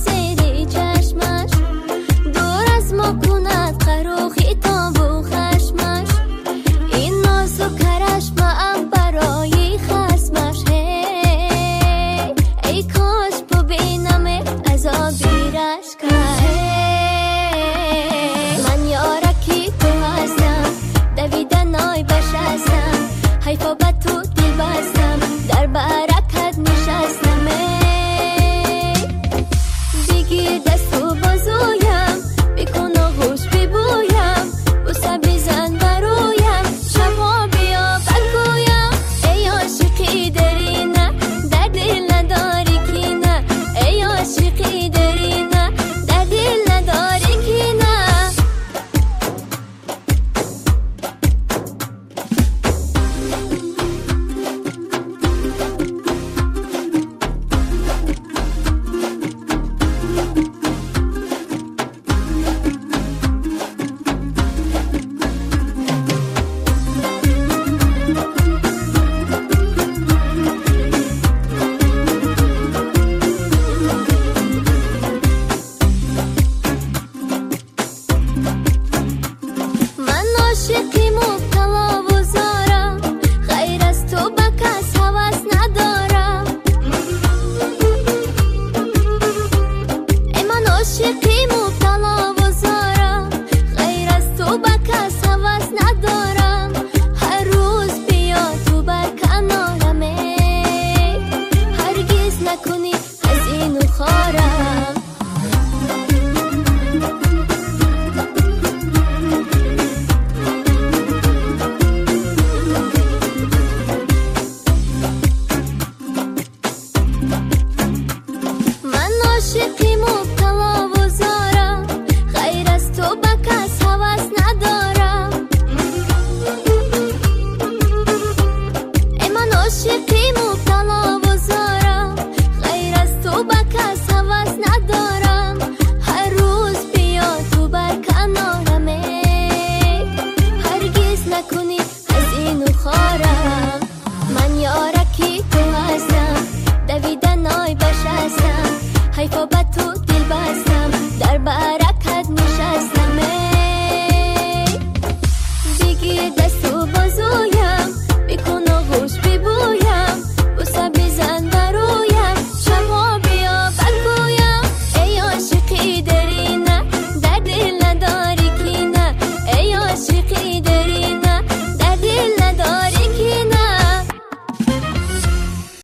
زیر چشمش دور از ما کند قروخی تا بو خشمش این نازو کرشمم برای خسمش ای کاش ببینم عذابی رشکش من یارکی تو هستم دویدن آی بشستم حیفا به تو دل بستم در برکت نشستم بگیر دست و بازویم بکن آغوش ببویم بوسه بزن برویم شبها بیا بگویم ای عاشقی داری نه در دل نداری کی نه ای عاشقی داری نه در دل نداری کی نه عاشقی مبتلا و زارم غیر از تو به کس هوس ندارم ای من عاشقی